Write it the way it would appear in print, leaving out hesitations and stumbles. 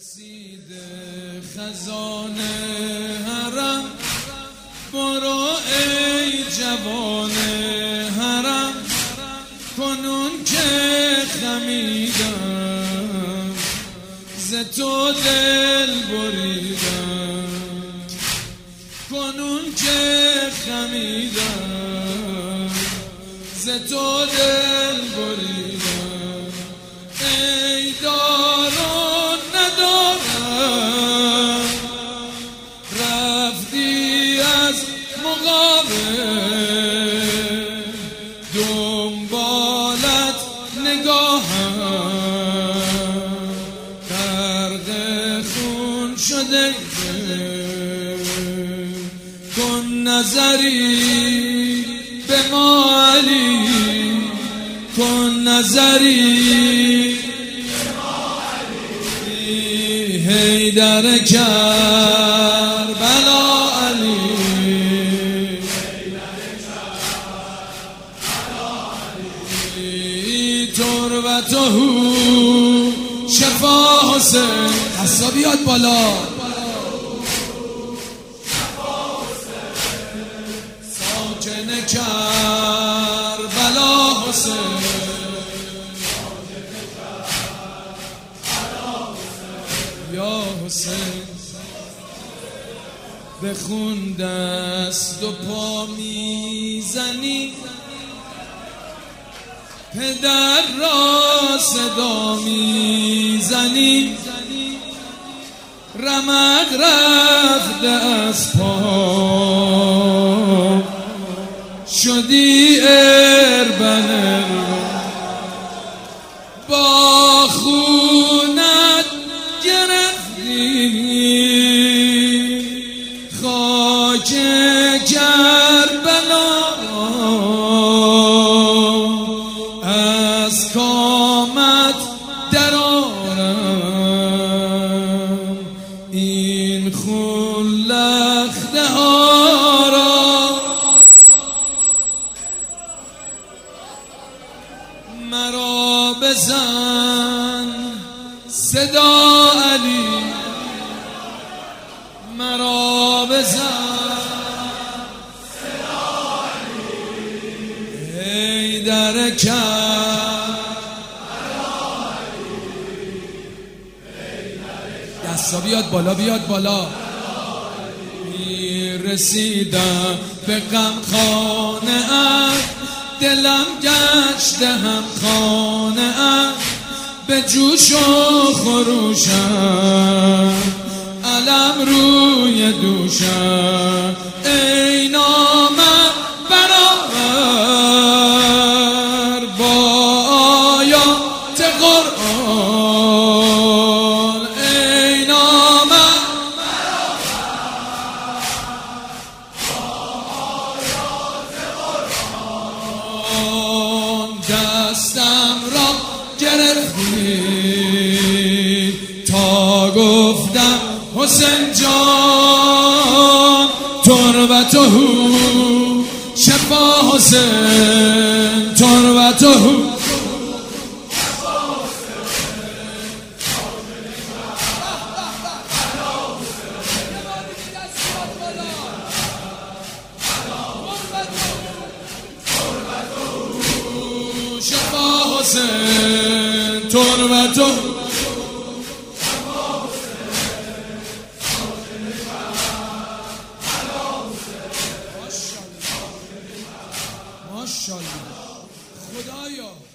رسیده خزان حرم، برو ای جوان حرم، کنون که خمیدم ز تو دل بریدم، کنون که خمیدم ز تو دل بریدم. ای دارو ندارم رفتی از مقابل، دنبالت نگاهم غرق خون شده، کن نظری به ما علی، کن نظری حیدر کربلا علی، تربته شفا حسین. دستا بیاد بالا. ساکن کربلا حسین، یا حسین. به خون دست و پا میزنی، پدر را صدا میزنی، رمق رفته از پا شدی اربن، با خونت گرفتی خاک کربلا، از کامت درآرم این خون لخته ها را، مرا بزن صدا علی، مرا بزن صدا علی، حیدر کربلا علی. دستا بیاد بالا، بیاد بالا. میرسیدم به غم خانه ام، دلم گشته هم خانه ام، به جوش و خروشم علم روی دوشم. ای نامم برابر با آیات قرآن، ای نامم برابر با آیات قرآن، دستم را گرفتی تا گفتم حسین جان، تربته شفا حسین، تربته شفا حسین، تربته ماشاءالله خدایا.